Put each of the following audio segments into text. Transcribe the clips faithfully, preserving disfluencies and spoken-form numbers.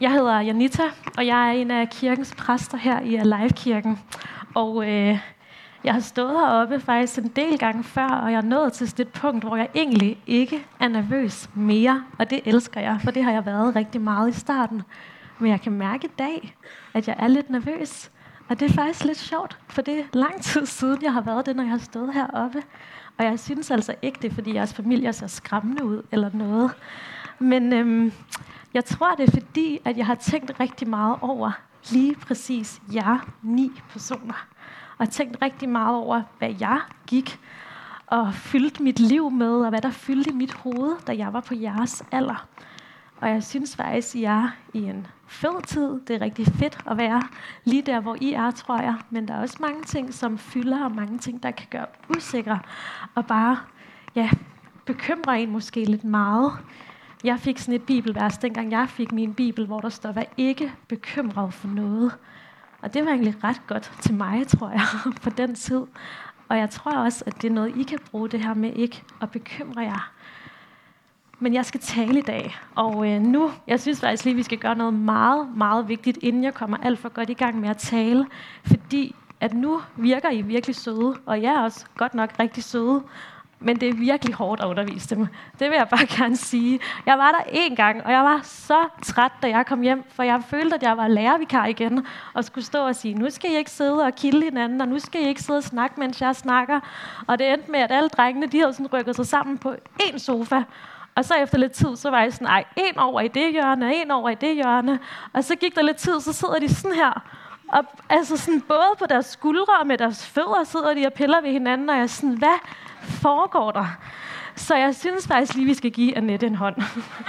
Jeg hedder Janita, og jeg er en af kirkens præster her i Alive-kirken. Og øh, jeg har stået heroppe faktisk en del gange før, og jeg er nået til et punkt, hvor jeg egentlig ikke er nervøs mere. Og det elsker jeg, for det har jeg været rigtig meget i starten. Men jeg kan mærke i dag, at jeg er lidt nervøs. Og det er faktisk lidt sjovt, for det er lang tid siden, jeg har været det, når jeg har stået heroppe. Og jeg synes altså ikke, det er, fordi jeres familie ser skræmmende ud eller noget. Men øhm, jeg tror, det er fordi, at jeg har tænkt rigtig meget over lige præcis jer ni personer. Og jeg har tænkt rigtig meget over, hvad jeg gik og fyldte mit liv med, og hvad der fyldte i mit hoved, da jeg var på jeres alder. Og jeg synes faktisk, I er i en fed tid. Det er rigtig fedt at være lige der, hvor I er, tror jeg. Men der er også mange ting, som fylder, og mange ting, der kan gøre usikre. Og bare, ja, bekymre en måske lidt meget. Jeg fik sådan et bibelvers, dengang jeg fik min bibel, hvor der står, vær ikke bekymret for noget. Og det var egentlig ret godt til mig, tror jeg, på den tid. Og jeg tror også, at det er noget, I kan bruge det her med ikke at bekymre jer. Men jeg skal tale i dag, og øh, nu, jeg synes faktisk lige, vi skal gøre noget meget, meget vigtigt, inden jeg kommer alt for godt i gang med at tale. Fordi at nu virker I virkelig søde, og jeg er også godt nok rigtig søde. Men det er virkelig hårdt at undervise dem. Det vil jeg bare gerne sige. Jeg var der én gang, og jeg var så træt, da jeg kom hjem, for jeg følte, at jeg var lærervikar igen, og skulle stå og sige, nu skal I ikke sidde og kilde hinanden, og nu skal I ikke sidde og snakke, mens jeg snakker. Og det endte med, at alle drengene, de havde sådan rykket sig sammen på én sofa. Og så efter lidt tid, så var jeg sådan, ej, en over i det hjørne, og en over i det hjørne. Og så gik der lidt tid, så sidder de sådan her. Og altså sådan både på deres skuldre og med deres fødder sidder de og piller ved hinanden, og jeg er sådan, hvad foregår der? Så jeg synes faktisk lige, vi skal give Annette en hånd.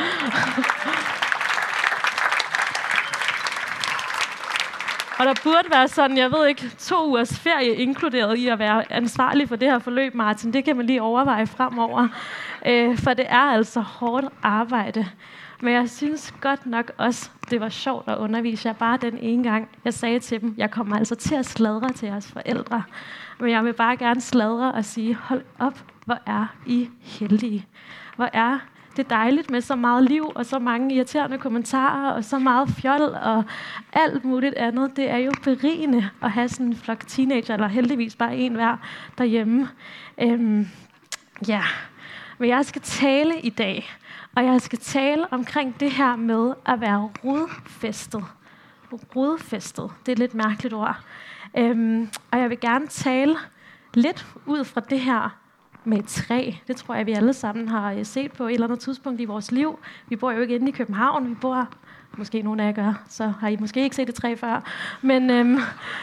Og der burde være sådan, jeg ved ikke, to ugers ferie inkluderet i at være ansvarlig for det her forløb, Martin. Det kan man lige overveje fremover. Øh, for det er altså hårdt arbejde. Men jeg synes godt nok også, det var sjovt at undervise jer bare den ene gang. Jeg sagde til dem, jeg kommer altså til at sladre til jeres forældre. Men jeg vil bare gerne sladre og sige, hold op, hvor er I heldige. Hvor er det dejligt med så meget liv og så mange irriterende kommentarer og så meget fjol og alt muligt andet. Det er jo berigende at have sådan en flok teenager, eller heldigvis bare en hver derhjemme. Øhm, ja, men jeg skal tale i dag. Og jeg skal tale omkring det her med at være rodfæstet. Rodfæstet, det er et lidt mærkeligt ord. Øhm, og jeg vil gerne tale lidt ud fra det her med et træ. Det tror jeg, vi alle sammen har set på et eller andet tidspunkt i vores liv. Vi bor jo ikke inde i København, vi bor, måske nogle af jer gør, så har I måske ikke set et træ før. Men, øhm,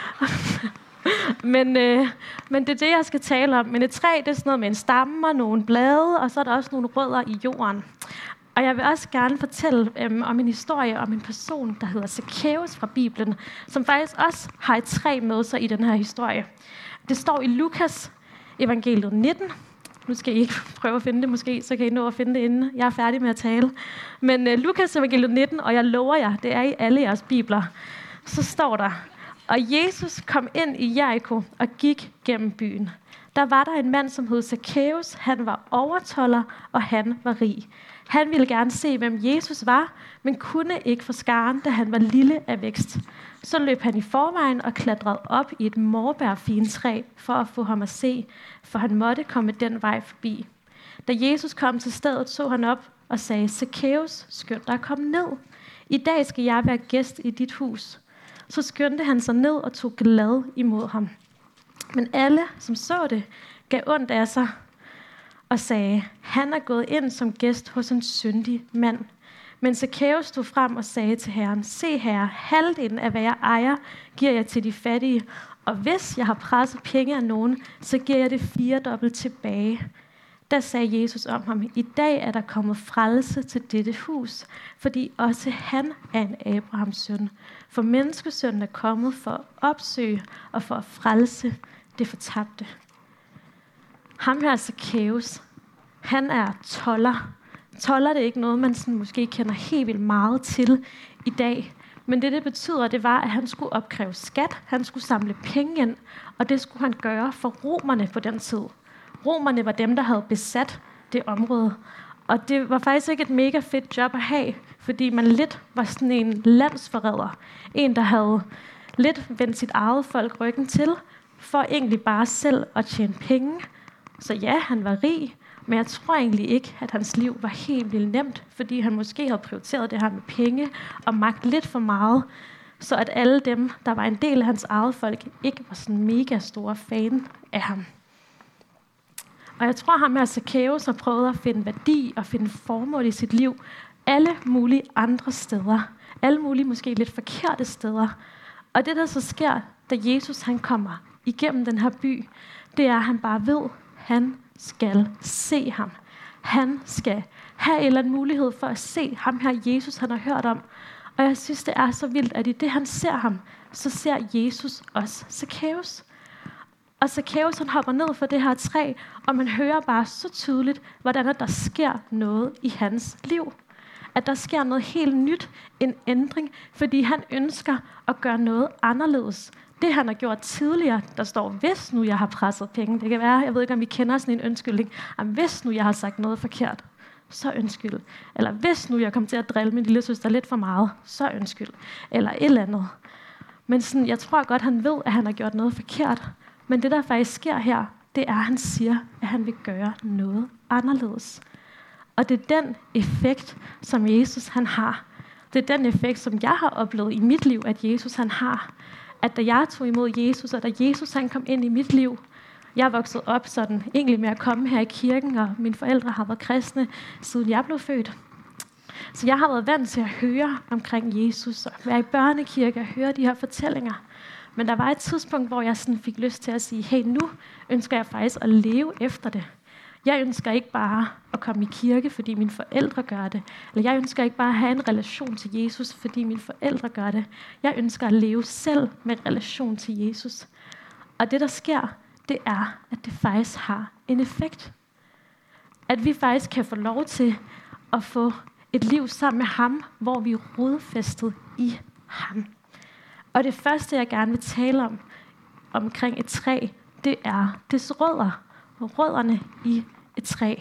men, øh, men det er det, jeg skal tale om. Men et træ, det er sådan noget med en stamme og nogle blade, og så er der også nogle rødder i jorden. Og jeg vil også gerne fortælle øhm, om en historie om en person, der hedder Zacchaeus fra Bibelen, som faktisk også har et træ med sig i den her historie. Det står i Lukas evangeliet nitten. Nu skal I ikke prøve at finde det måske, så kan I nå at finde det inden jeg er færdig med at tale. Men øh, Lukas evangeliet nitten, og jeg lover jer, det er i alle jeres bibler, så står der, og Jesus kom ind i Jericho og gik gennem byen. Der var der en mand, som hed Zacchaeus. Han var overtolder, og han var rig. Han ville gerne se, hvem Jesus var, men kunne ikke få skaren, da han var lille af vækst. Så løb han i forvejen og klatrede op i et morbærfintræ for at få ham at se, for han måtte komme den vej forbi. Da Jesus kom til stedet, så han op og sagde, Zacchaeus, skynd dig at komme ned. I dag skal jeg være gæst i dit hus. Så skyndte han sig ned og tog glad imod ham. Men alle, som så det, gav ondt af sig og sagde, han er gået ind som gæst hos en syndig mand. Men Zacchaeus stod frem og sagde til Herren, se herre, halvdelen af hvad jeg ejer, giver jeg til de fattige, og hvis jeg har presset penge af nogen, så giver jeg det firedobbelt tilbage. Der sagde Jesus om ham, i dag er der kommet frelse til dette hus, fordi også han er en Abrahams søn. For menneskesønnen er kommet for at opsøge og for at frelse det fortabte. Ham her Zacchaeus, han er tolder. Tolder, det er ikke noget, man sådan måske kender helt vildt meget til i dag. Men det, det betyder, det var, at han skulle opkræve skat, han skulle samle penge ind, og det skulle han gøre for romerne på den tid. Romerne var dem, der havde besat det område. Og det var faktisk ikke et mega fedt job at have, fordi man lidt var sådan en landsforræder. En, der havde lidt vendt sit eget folk ryggen til, for egentlig bare selv at tjene penge. Så ja, han var rig, men jeg tror egentlig ikke, at hans liv var helt vildt nemt, fordi han måske havde prioriteret det her med penge og magt lidt for meget, så at alle dem, der var en del af hans eget folk, ikke var sådan mega store fan af ham. Og jeg tror, ham her Zacchaeus har prøvet at finde værdi og finde formål i sit liv alle mulige andre steder. Alle mulige måske lidt forkerte steder. Og det, der så sker, da Jesus han kommer igennem den her by, det er, at han bare ved, at han skal se ham. Han skal have en eller anden mulighed for at se ham her, Jesus han har hørt om. Og jeg synes, det er så vildt, at i det, han ser ham, så ser Jesus også Zacchaeus. Og Zacchaeus han hopper ned fra det her træ, og man hører bare så tydeligt, hvordan der sker noget i hans liv. At der sker noget helt nyt, en ændring, fordi han ønsker at gøre noget anderledes. Det han har gjort tidligere, der står, hvis nu jeg har presset penge, det kan være, jeg ved ikke om I kender sådan en undskyldning, om hvis nu jeg har sagt noget forkert, så undskyld. Eller hvis nu jeg kom til at drille min lille søster lidt for meget, så undskyld. Eller et eller andet. Men sådan, jeg tror godt, han ved, at han har gjort noget forkert. Men det, der faktisk sker her, det er, at han siger, at han vil gøre noget anderledes. Og det er den effekt, som Jesus han har. Det er den effekt, som jeg har oplevet i mit liv, at Jesus han har. At da jeg tog imod Jesus, og da Jesus han kom ind i mit liv, jeg er vokset op sådan, egentlig med at komme her i kirken, og mine forældre har været kristne, siden jeg blev født. Så jeg har været vant til at høre omkring Jesus, og være i børnekirke og høre de her fortællinger. Men der var et tidspunkt, hvor jeg sådan fik lyst til at sige, hey, nu ønsker jeg faktisk at leve efter det. Jeg ønsker ikke bare at komme i kirke, fordi mine forældre gør det. Eller jeg ønsker ikke bare at have en relation til Jesus, fordi mine forældre gør det. Jeg ønsker at leve selv med en relation til Jesus. Og det, der sker, det er, at det faktisk har en effekt. At vi faktisk kan få lov til at få et liv sammen med ham, hvor vi er rodfæstet i ham. Og det første, jeg gerne vil tale om, omkring et træ, det er dets rødder. Rødderne i et træ.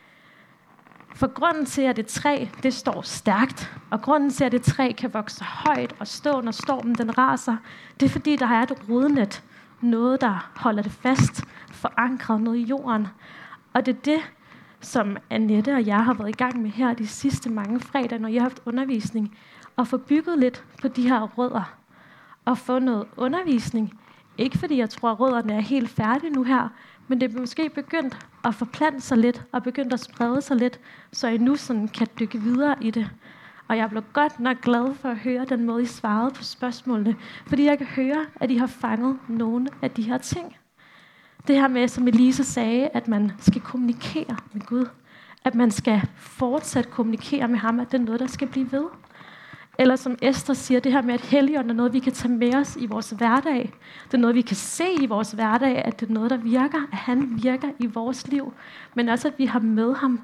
For grunden til, at et træ, det står stærkt, og grunden til, at et træ kan vokse højt og stå, når stormen den raser, det er fordi, der er et rodnet. Noget, der holder det fast, forankret noget i jorden. Og det er det, som Annette og jeg har været i gang med her de sidste mange fredage, når jeg har haft undervisning, at få bygget lidt på de her rødder. Og få noget undervisning. Ikke fordi jeg tror, at rødderne er helt færdige nu her, men det er måske begyndt at forplante sig lidt, og begyndt at sprede sig lidt, så I nu sådan kan dykke videre i det. Og jeg blev godt nok glad for at høre den måde, I svarede på spørgsmålene, fordi jeg kan høre, at I har fanget nogle af de her ting. Det her med, som Elise sagde, at man skal kommunikere med Gud. At man skal fortsat kommunikere med ham, at det er noget, der skal blive ved. Eller som Esther siger, det her med, at Helligånden er noget, vi kan tage med os i vores hverdag. Det er noget, vi kan se i vores hverdag, at det er noget, der virker, at han virker i vores liv. Men også, at vi har med ham.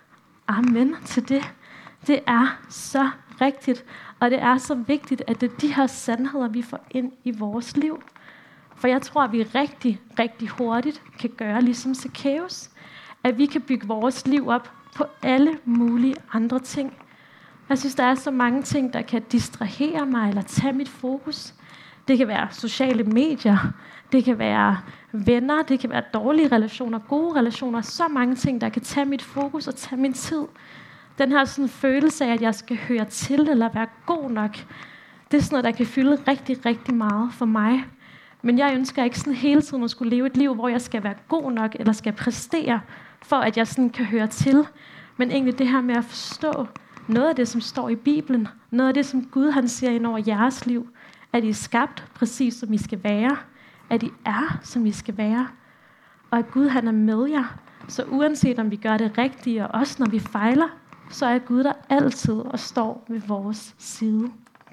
Amen til det. Det er så rigtigt, og det er så vigtigt, at det er de her sandheder, vi får ind i vores liv. For jeg tror, at vi rigtig, rigtig hurtigt kan gøre ligesom Zacchaeus. At vi kan bygge vores liv op på alle mulige andre ting. Jeg synes, der er så mange ting, der kan distrahere mig eller tage mit fokus. Det kan være sociale medier, det kan være venner, det kan være dårlige relationer, gode relationer. Så mange ting, der kan tage mit fokus og tage min tid. Den her sådan følelse af, at jeg skal høre til eller være god nok, det er sådan noget, der kan fylde rigtig, rigtig meget for mig. Men jeg ønsker ikke sådan hele tiden at skulle leve et liv, hvor jeg skal være god nok eller skal præstere, for at jeg sådan kan høre til. Men egentlig det her med at forstå noget af det, som står i Bibelen, noget af det, som Gud han siger ind over jeres liv, at I er skabt præcis som I skal være, at I er som I skal være, og at Gud han er med jer. Så uanset om vi gør det rigtige, og også når vi fejler, så er Gud der altid og står ved vores side.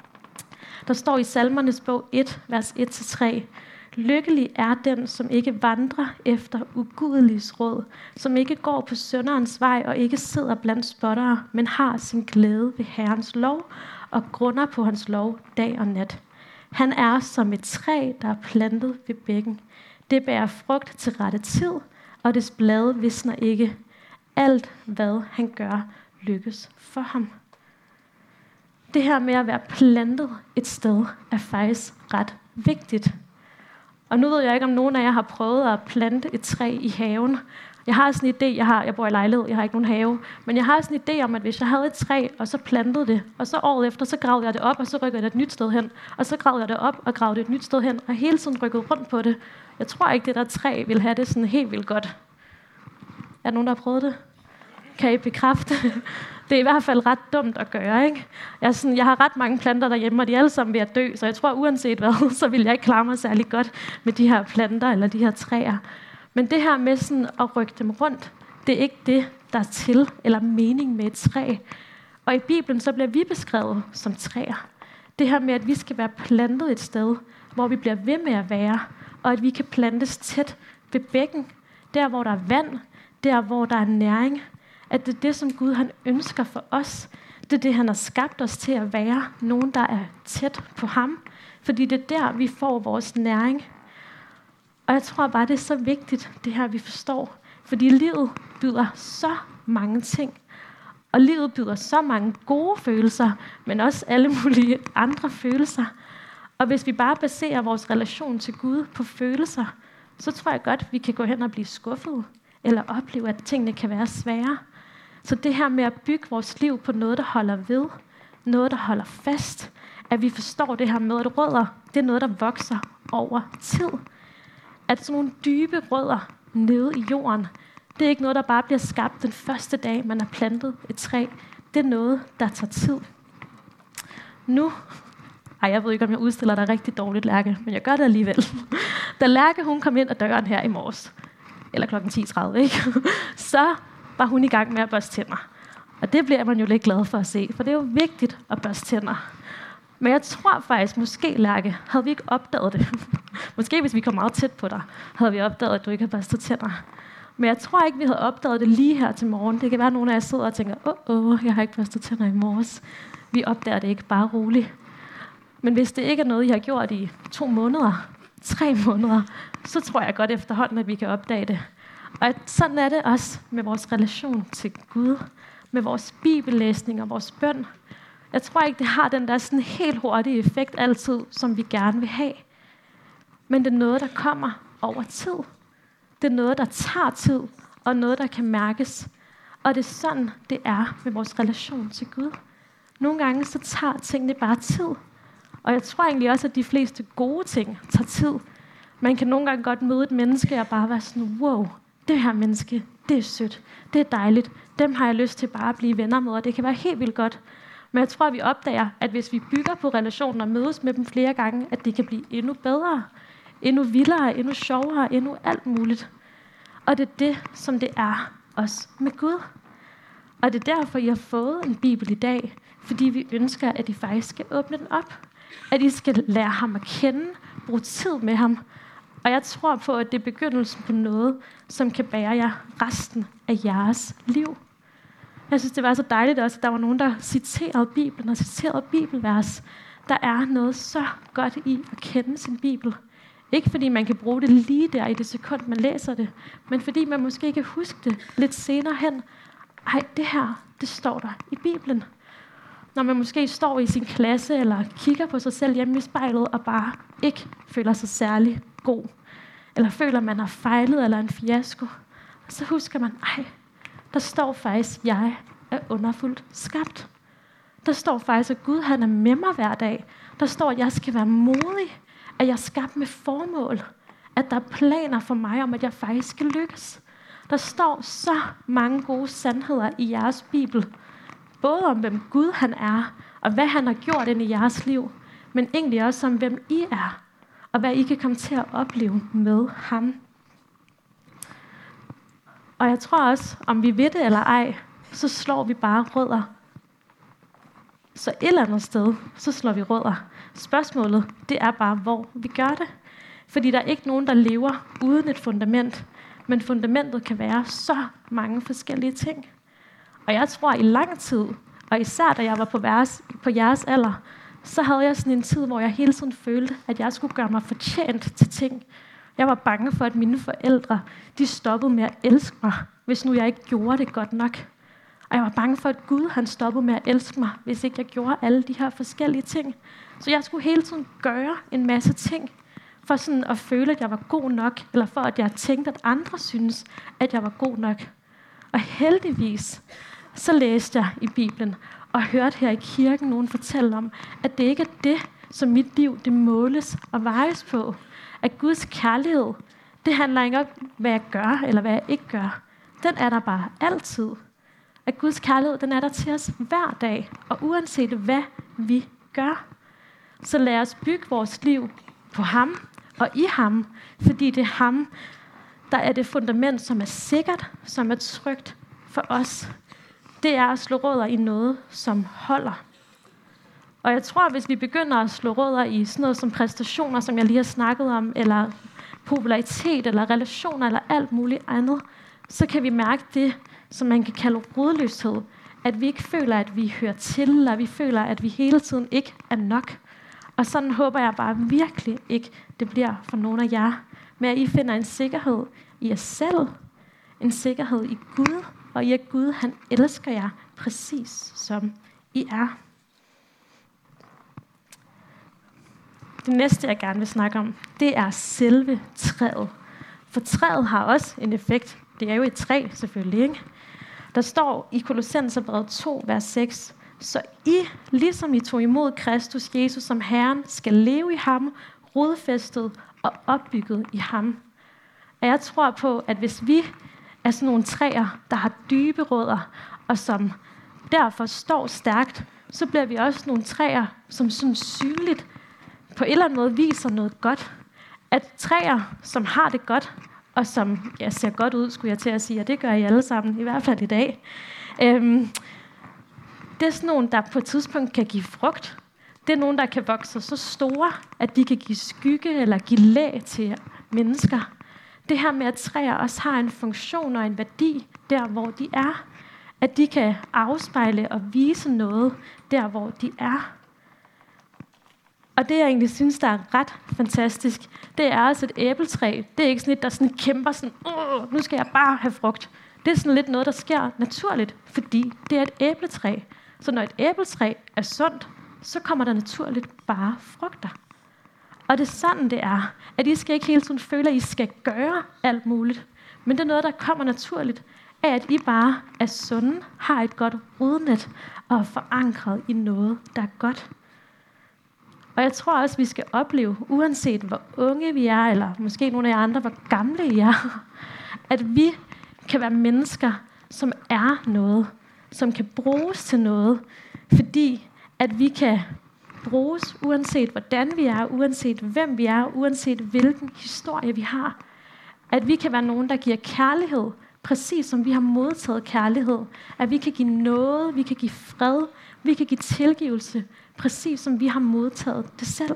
Der står i Salmernes bog et, vers et til tre, lykkelig er den, som ikke vandrer efter ugudeliges råd, som ikke går på synderens vej og ikke sidder blandt spottere, men har sin glæde ved Herrens lov og grunder på hans lov dag og nat. Han er som et træ, der er plantet ved bækken. Det bærer frugt til rette tid, og dets blade visner ikke. alt, hvad han gør, lykkes for ham. Det her med at være plantet et sted, er faktisk ret vigtigt. Og nu ved jeg ikke, om nogen af jer har prøvet at plante et træ i haven. Jeg har sådan en idé, jeg, har, jeg bor i lejlighed, jeg har ikke nogen have, men jeg har sådan en idé om, at hvis jeg havde et træ, og så plantede det, og så året efter, så gravede jeg det op, og så rykkede jeg det et nyt sted hen, og så gravede jeg det op, og gravede det et nyt sted hen, og hele tiden rykkede rundt på det. Jeg tror ikke, det der træ vil have det sådan helt vildt godt. Er der nogen, der har prøvet det? Kan I bekræfte? Det er i hvert fald ret dumt at gøre, ikke? Jeg, er sådan, jeg har ret mange planter derhjemme, og de er alle sammen ved at dø, så jeg tror, uanset hvad, så vil jeg ikke klare mig særlig godt med de her planter eller de her træer. Men det her med sådan at rykke dem rundt, det er ikke det, der er til eller mening med et træ. Og i Bibelen så bliver vi beskrevet som træer. Det her med, at vi skal være plantet et sted, hvor vi bliver ved med at være, og at vi kan plantes tæt ved bækken, der hvor der er vand, der hvor der er næring. At det er det, som Gud han ønsker for os. Det er det, han har skabt os til at være. Nogen, der er tæt på ham. Fordi det er der, vi får vores næring. Og jeg tror bare, det er så vigtigt, det her, vi forstår. Fordi livet byder så mange ting. Og livet byder så mange gode følelser, men også alle mulige andre følelser. Og hvis vi bare baserer vores relation til Gud på følelser, så tror jeg godt, vi kan gå hen og blive skuffet. Eller opleve, at tingene kan være svære. Så det her med at bygge vores liv på noget, der holder ved, noget, der holder fast, at vi forstår det her med, at rødder, det er noget, der vokser over tid. At sådan nogle dybe rødder nede i jorden, det er ikke noget, der bare bliver skabt den første dag, man har plantet et træ. Det er noget, der tager tid. Nu, ej, jeg ved ikke, om jeg udstiller dig rigtig dårligt, Lærke, men jeg gør det alligevel. Da Lærke, hun kom ind ad døren her i morges, eller klokken ti tredive, ikke? Så var hun i gang med at børste tænder. Og det bliver man jo lidt glad for at se, for det er jo vigtigt at børste tænder. Men jeg tror faktisk, måske, Lærke, havde vi ikke opdaget det. Måske hvis vi kom meget tæt på dig, havde vi opdaget, at du ikke har børstet tænder. Men jeg tror ikke, vi havde opdaget det lige her til morgen. Det kan være, at nogle af jer sidder og tænker, åh, åh, jeg har ikke børstet tænder i morges. Vi opdager det ikke, bare roligt. Men hvis det ikke er noget, I har gjort i to måneder, tre måneder, så tror jeg godt efterhånden, at vi kan opdage det. Og sådan er det også med vores relation til Gud, med vores bibellæsning og vores bøn. Jeg tror ikke, det har den der sådan helt hurtige effekt altid, som vi gerne vil have. Men det er noget, der kommer over tid. Det er noget, der tager tid, og noget, der kan mærkes. Og det er sådan, det er med vores relation til Gud. Nogle gange så tager tingene bare tid. Og jeg tror egentlig også, at de fleste gode ting tager tid. Man kan nogle gange godt møde et menneske og bare være sådan, wow, det her menneske, det er sødt, det er dejligt. Dem har jeg lyst til bare at blive venner med, og det kan være helt vildt godt. Men jeg tror, at vi opdager, at hvis vi bygger på relationen og mødes med dem flere gange, at det kan blive endnu bedre, endnu vildere, endnu sjovere, endnu alt muligt. Og det er det, som det er også med Gud. Og det er derfor, I har fået en bibel i dag, fordi vi ønsker, at I faktisk skal åbne den op. At I skal lære ham at kende, bruge tid med ham. Og jeg tror på, at det er begyndelsen på noget, som kan bære jer resten af jeres liv. Jeg synes, det var så dejligt også, at der var nogen, der citerede Bibelen og citerede bibelvers. Der er noget så godt i at kende sin Bibel. Ikke fordi man kan bruge det lige der i det sekund, man læser det, men fordi man måske kan huske det lidt senere hen. Ej, det her, det står der i Bibelen. Når man måske står i sin klasse eller kigger på sig selv hjemme i spejlet og bare ikke føler sig særlig god. Eller føler, man har fejlet eller en fiasko. Og så husker man, ej, der står faktisk, jeg er underfuldt skabt. Der står faktisk, at Gud han er med mig hver dag. Der står, at jeg skal være modig. At jeg er skabt med formål. At der er planer for mig om, at jeg faktisk skal lykkes. Der står så mange gode sandheder i jeres Bibel. Både om, hvem Gud han er, og hvad han har gjort ind i jeres liv. Men egentlig også om, hvem I er. Og hvad I kan komme til at opleve med ham. Og jeg tror også, om vi ved det eller ej, så slår vi bare rødder. Så et eller andet sted, så slår vi rødder. Spørgsmålet, det er bare, hvor vi gør det. Fordi der er ikke nogen, der lever uden et fundament. Men fundamentet kan være så mange forskellige ting. Og jeg tror i lang tid, og især da jeg var på, vers, på jeres alder, så havde jeg sådan en tid, hvor jeg hele tiden følte, at jeg skulle gøre mig fortjent til ting. Jeg var bange for, at mine forældre, de stoppede med at elske mig, hvis nu jeg ikke gjorde det godt nok. Og jeg var bange for, at Gud han stoppede med at elske mig, hvis ikke jeg gjorde alle de her forskellige ting. Så jeg skulle hele tiden gøre en masse ting, for sådan at føle, at jeg var god nok, eller for at jeg tænkte, at andre synes, at jeg var god nok. Og heldigvis, så læste jeg i Bibelen, og hørte her i kirken nogen fortælle om, at det ikke er det, som mit liv det måles og vejes på. At Guds kærlighed, det handler ikke om, hvad jeg gør, eller hvad jeg ikke gør. Den er der bare altid. At Guds kærlighed, den er der til os hver dag, og uanset hvad vi gør. Så lad os bygge vores liv på ham og i ham, fordi det er ham, der er det fundament, som er sikkert, som er trygt for os. Det er at slå rødder i noget, som holder. Og jeg tror, hvis vi begynder at slå rødder i sådan noget som præstationer, som jeg lige har snakket om, eller popularitet, eller relationer, eller alt muligt andet, så kan vi mærke det, som man kan kalde rodløshed. At vi ikke føler, at vi hører til, eller vi føler, at vi hele tiden ikke er nok. Og sådan håber jeg bare virkelig ikke, det bliver for nogen af jer. Men at I finder en sikkerhed i jer selv, en sikkerhed i Gud, og i at Gud, han elsker jer præcis som I er. Det næste, jeg gerne vil snakke om, det er selve træet. For træet har også en effekt. Det er jo et træ, selvfølgelig, ikke? Der står i Kolossenserbrevet to, vers seks, så I, ligesom I tog imod Kristus Jesus som Herren, skal leve i ham, rodfæstet og opbygget i ham. Og jeg tror på, at hvis vi er sådan nogle træer, der har dybe rødder, og som derfor står stærkt, så bliver vi også nogle træer, som sådan synligt på en eller anden måde viser noget godt. At træer, som har det godt, og som ja, ser godt ud, skulle jeg til at sige, og det gør I alle sammen, i hvert fald i dag. Øhm, det er sådan nogle, der på et tidspunkt kan give frugt. Det er nogle, der kan vokse så store, at de kan give skygge eller give læ til mennesker. Det her med, at træer også har en funktion og en værdi der, hvor de er. At de kan afspejle og vise noget der, hvor de er. Og det, jeg egentlig synes, der er ret fantastisk, det er altså et æbletræ. Det er ikke sådan et, der sådan kæmper sådan, åh, nu skal jeg bare have frugt. Det er sådan lidt noget, der sker naturligt, fordi det er et æbletræ. Så når et æbletræ er sundt, så kommer der naturligt bare frugter. Og det er sådan, det er. At I skal ikke hele tiden føle, at I skal gøre alt muligt. Men det er noget, der kommer naturligt af, at I bare er sunde, har et godt rodnet og er forankret i noget, der er godt. Og jeg tror også, vi skal opleve, uanset hvor unge vi er, eller måske nogle af jer andre, hvor gamle I er, at vi kan være mennesker, som er noget, som kan bruges til noget, fordi at vi kan bruges, uanset hvordan vi er, uanset hvem vi er, uanset hvilken historie vi har. At vi kan være nogen, der giver kærlighed, præcis som vi har modtaget kærlighed. At vi kan give noget, vi kan give fred, vi kan give tilgivelse, præcis som vi har modtaget det selv.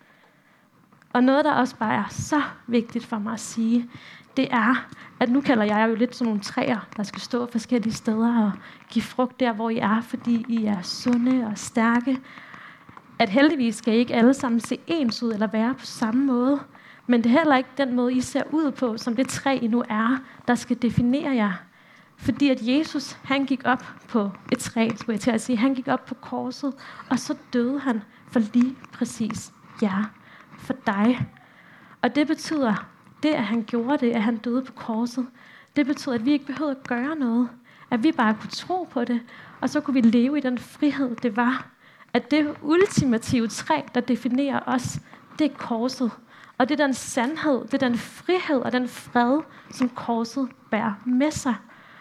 Og noget, der også bare er så vigtigt for mig at sige, det er, at nu kalder jeg jo lidt sådan nogle træer, der skal stå forskellige steder og give frugt der, hvor I er, fordi I er sunde og stærke. At heldigvis skal I ikke alle sammen se ens ud eller være på samme måde. Men det er heller ikke den måde, I ser ud på, som det træ, I nu er, der skal definere jer. Fordi at Jesus, han gik op på et træ, skulle jeg til at sige. Han gik op på korset, og så døde han for lige præcis jer, for dig. Og det betyder, det at han gjorde det, at han døde på korset, det betyder, at vi ikke behøvede at gøre noget. At vi bare kunne tro på det, og så kunne vi leve i den frihed, det var. At det ultimative træ, der definerer os, det er korset. Og det er den sandhed, det er den frihed og den fred, som korset bærer med sig.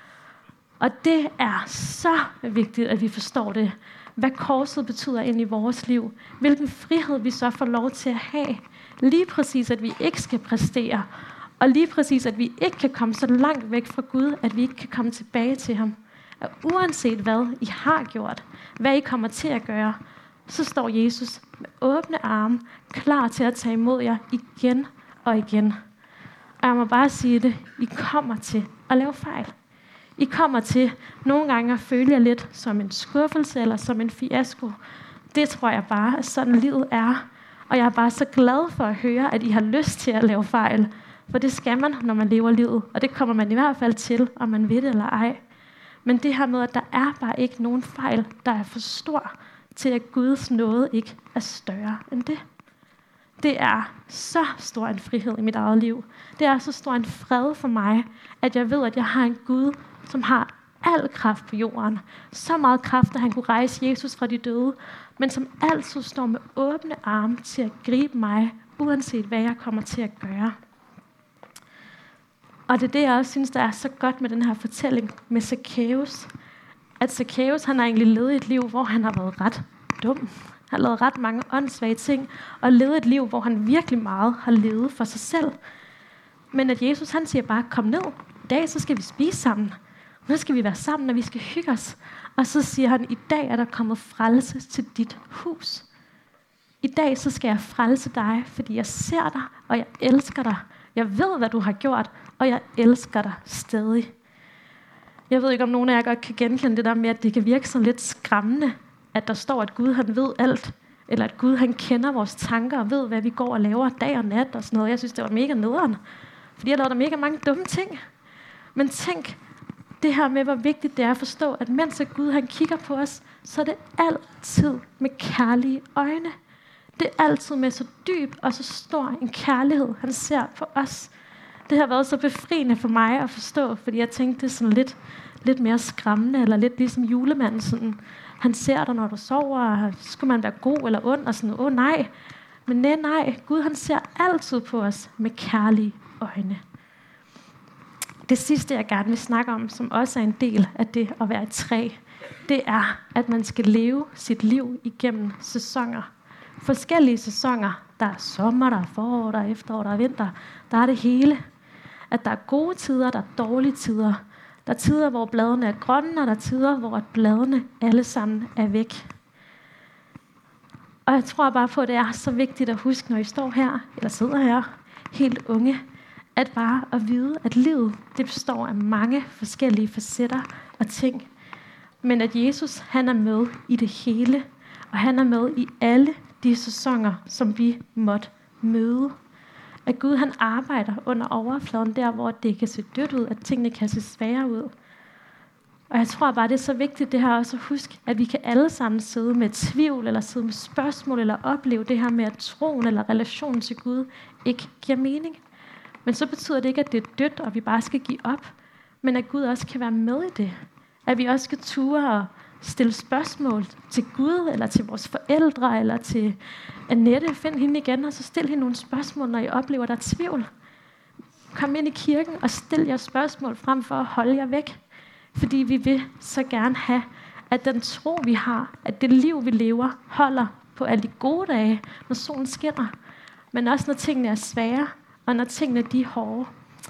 Og det er så vigtigt, at vi forstår det. Hvad korset betyder ind i vores liv. Hvilken frihed vi så får lov til at have. Lige præcis, at vi ikke skal præstere. Og lige præcis, at vi ikke kan komme så langt væk fra Gud, at vi ikke kan komme tilbage til ham. Og uanset hvad I har gjort, hvad I kommer til at gøre, så står Jesus med åbne arme, klar til at tage imod jer igen og igen. Og jeg må bare sige det, I kommer til at lave fejl. I kommer til nogle gange at føle jer lidt som en skuffelse eller som en fiasko. Det tror jeg bare, at sådan livet er. Og jeg er bare så glad for at høre, at I har lyst til at lave fejl. For det skal man, når man lever livet. Og det kommer man i hvert fald til, om man ved det eller ej. Men det her med, at der er bare ikke nogen fejl, der er for stor til, at Guds nåde ikke er større end det. Det er så stor en frihed i mit eget liv. Det er så stor en fred for mig, at jeg ved, at jeg har en Gud, som har al kraft på jorden. Så meget kraft, at han kunne rejse Jesus fra de døde, men som altid står med åbne arme til at gribe mig, uanset hvad jeg kommer til at gøre. Og det er det, jeg også synes, der er så godt med den her fortælling med Zacchaeus. At Zacchaeus, han har egentlig levet et liv, hvor han har været ret dum. Han har lavet ret mange åndssvage ting, og levet et liv, hvor han virkelig meget har levet for sig selv. Men at Jesus, han siger bare, kom ned. I dag så skal vi spise sammen. Nu skal vi være sammen, og vi skal hygge os. Og så siger han, i dag er der kommet frelse til dit hus. I dag så skal jeg frelse dig, fordi jeg ser dig, og jeg elsker dig. Jeg ved, hvad du har gjort, og jeg elsker dig stadig. Jeg ved ikke, om nogen af jer godt kan genkende det der med, at det kan virke sådan lidt skræmmende, at der står, at Gud han ved alt, eller at Gud han kender vores tanker og ved, hvad vi går og laver dag og nat og sådan noget. Jeg synes, det var mega nederen, fordi jeg lavede der mega mange dumme ting. Men tænk det her med, hvor vigtigt det er at forstå, at mens at Gud han kigger på os, så er det altid med kærlige øjne. Det er altid med så dyb og så stor en kærlighed, han ser på os. Det har været så befriende for mig at forstå, fordi jeg tænkte, det er sådan lidt, lidt mere skræmmende, eller lidt ligesom julemanden. Sådan, han ser dig, når du sover, og skulle man være god eller ond, og sådan, åh oh, nej. Men nej, nej, Gud han ser altid på os med kærlige øjne. Det sidste, jeg gerne vil snakke om, som også er en del af det at være et træ, det er, at man skal leve sit liv igennem sæsoner. Forskellige sæsoner. Der er sommer, der er forår, der er efterår, der er vinter. Der er det hele. At der er gode tider, der er dårlige tider. Der er tider, hvor bladene er grønne, og der er tider, hvor bladene alle sammen er væk. Og jeg tror bare på, at det er så vigtigt at huske, når I står her, eller sidder her, helt unge, at bare at vide, at livet det består af mange forskellige facetter og ting. Men at Jesus, han er med i det hele, og han er med i alle de sæsoner, som vi måtte møde. At Gud han arbejder under overfladen der, hvor det kan se dødt ud, at tingene kan se svære ud. Og jeg tror bare, det er så vigtigt det her også at huske, at vi kan alle sammen sidde med tvivl, eller sidde med spørgsmål, eller opleve det her med, at troen eller relationen til Gud ikke giver mening. Men så betyder det ikke, at det er dødt, og vi bare skal give op. Men at Gud også kan være med i det. At vi også skal ture og stille spørgsmål til Gud, eller til vores forældre, eller til Annette. Find hende igen, og så stil hende nogle spørgsmål, når I oplever, der er tvivl. Kom ind i kirken og stil jer spørgsmål frem for at holde jer væk. Fordi vi vil så gerne have, at den tro, vi har, at det liv, vi lever, holder på alle de gode dage, når solen skinner. Men også når tingene er svære, og når tingene de er hårde.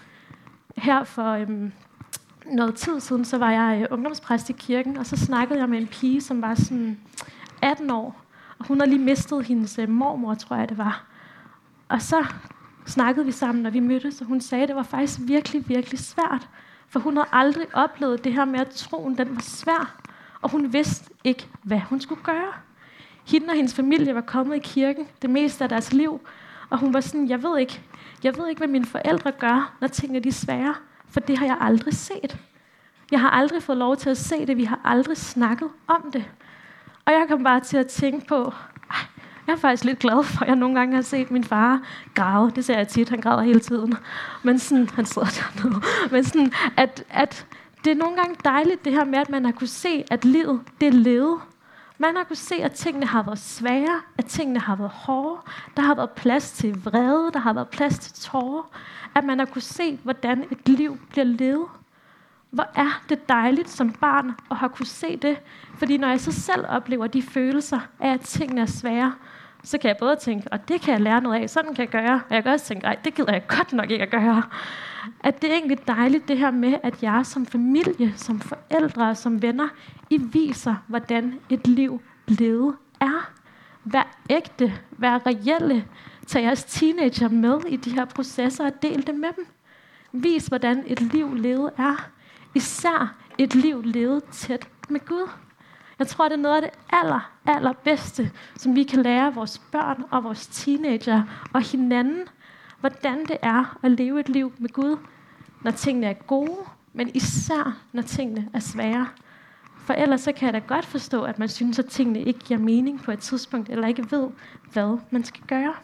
Her for øhm, noget tid siden, så var jeg øh, ungdomspræst i kirken, og så snakkede jeg med en pige, som var sådan atten år. Og hun havde lige mistet hendes øh, mormor, tror jeg det var. Og så snakkede vi sammen, når vi mødtes, og hun sagde, at det var faktisk virkelig, virkelig svært. For hun havde aldrig oplevet det her med, at troen den var svær. Og hun vidste ikke, hvad hun skulle gøre. Hende og hendes familie var kommet i kirken det meste af deres liv. Og hun var sådan, jeg ved ikke, jeg ved ikke, hvad mine forældre gør, når tingene de er svære. For det har jeg aldrig set. Jeg har aldrig fået lov til at se det. Vi har aldrig snakket om det. Og jeg kom bare til at tænke på, jeg er faktisk lidt glad for, at jeg nogle gange har set min far græde. Det ser jeg tit, han græder hele tiden. Men sådan, han sidder dernede. Men sådan, at, at det er nogle gange dejligt det her med, at man har kunne se, at livet, det er levet. Man har kunne se, at tingene har været svære, at tingene har været hårde. Der har været plads til vrede, der har været plads til tårer. At man har kunne se, hvordan et liv bliver levet. Hvor er det dejligt som barn at have kunne se det. Fordi når jeg så selv oplever de følelser af, at tingene er svære, så kan jeg både tænke, og det kan jeg lære noget af, sådan kan jeg gøre. Og jeg kan også tænke, ej, det gider jeg godt nok ikke at gøre. At det er egentlig dejligt det her med, at jeg som familie, som forældre og som venner, I viser, hvordan et liv levet er. Vær ægte, vær reelle. Tag jeres teenager med i de her processer og del det med dem. Vis, hvordan et liv levet er. Især et liv levet tæt med Gud. Jeg tror, det er noget af det aller, aller bedste, som vi kan lære vores børn og vores teenager og hinanden. hvordan det er at leve et liv med Gud, når tingene er gode, men især når tingene er svære. For ellers så kan jeg da godt forstå, at man synes, at tingene ikke giver mening på et tidspunkt, eller ikke ved, hvad man skal gøre.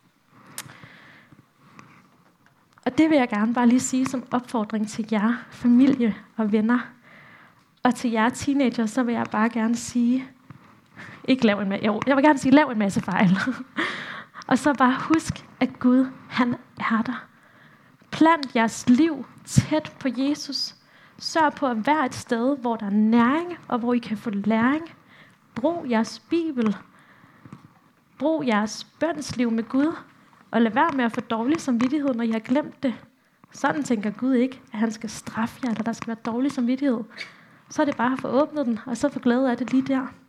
Og det vil jeg gerne bare lige sige som opfordring til jer, familie og venner. Og til jer teenager, så vil jeg bare gerne sige, ikke lav en masse, jo, jeg vil gerne sige, lav en masse fejl. Og så bare husk, at Gud, han er der. Plant jeres liv tæt på Jesus. Sørg på at være et sted, hvor der er næring, og hvor I kan få læring. Brug jeres Bibel. Brug jeres bønsliv med Gud. Og lad være med at få dårlig samvittighed, når I har glemt det. Sådan tænker Gud ikke, at han skal straffe jer, eller der skal være dårlig samvittighed. Så er det bare at få åbnet den, og så få glæde af det lige der.